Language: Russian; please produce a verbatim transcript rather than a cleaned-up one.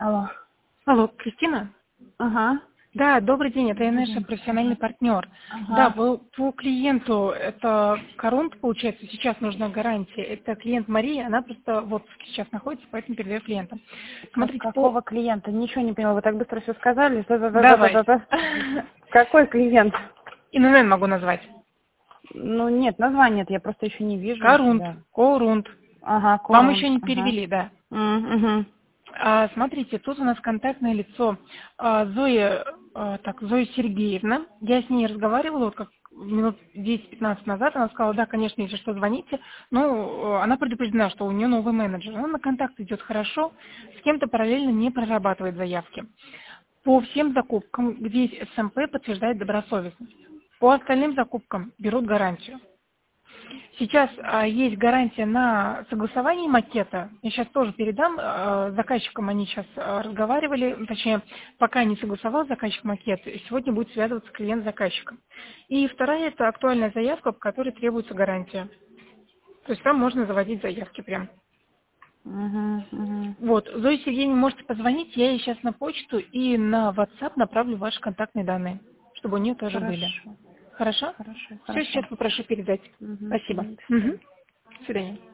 Алло. Алло, Кристина? Ага. Да, добрый день, это я Добрый наш день. профессиональный партнер. Да, Ага. по, по клиенту, это Корунд, получается, сейчас нужна гарантия. Это клиент Мария, она просто вот сейчас находится, поэтому передаю клиентам. Как, Смотрите, по... какого клиента? Ничего не поняла. Вы так быстро все сказали. Давай. Та-та-та-та-та-та. Какой клиент? ИНН могу назвать. Ну, нет, название я просто еще не вижу у Корунд, себя. Корунд. Ага, Вам Корунд. еще не Ага. перевели, да. Угу. А, смотрите, тут у нас контактное лицо а, Зоя, а, так, Зоя Сергеевна. Я с ней разговаривала вот как минут десять-пятнадцать назад. Она сказала, да, конечно, если что, звоните. Но э, она предупреждена, что у нее новый менеджер. Она на контакт идет хорошо, с кем-то параллельно не прорабатывает заявки. По всем закупкам, где есть эс эм пэ, подтверждает добросовестность. По остальным закупкам берут гарантию. Сейчас а, есть гарантия на согласование макета. Я сейчас тоже передам. а, заказчикам они сейчас а, разговаривали, ну, точнее, пока не согласовал заказчик макет, сегодня будет связываться клиент с заказчиком. И вторая – это актуальная заявка, по которой требуется гарантия. То есть там можно заводить заявки прям. Угу. Угу. Вот, Зоя Сергеевна, можете позвонить, я ей сейчас на почту и на WhatsApp направлю ваши контактные данные, чтобы у нее тоже были. Хорошо. Хорошо? Хорошо. Все, Хорошо. сейчас попрошу передать. Угу. Спасибо. Угу. До Мгм. свидания. До свидания.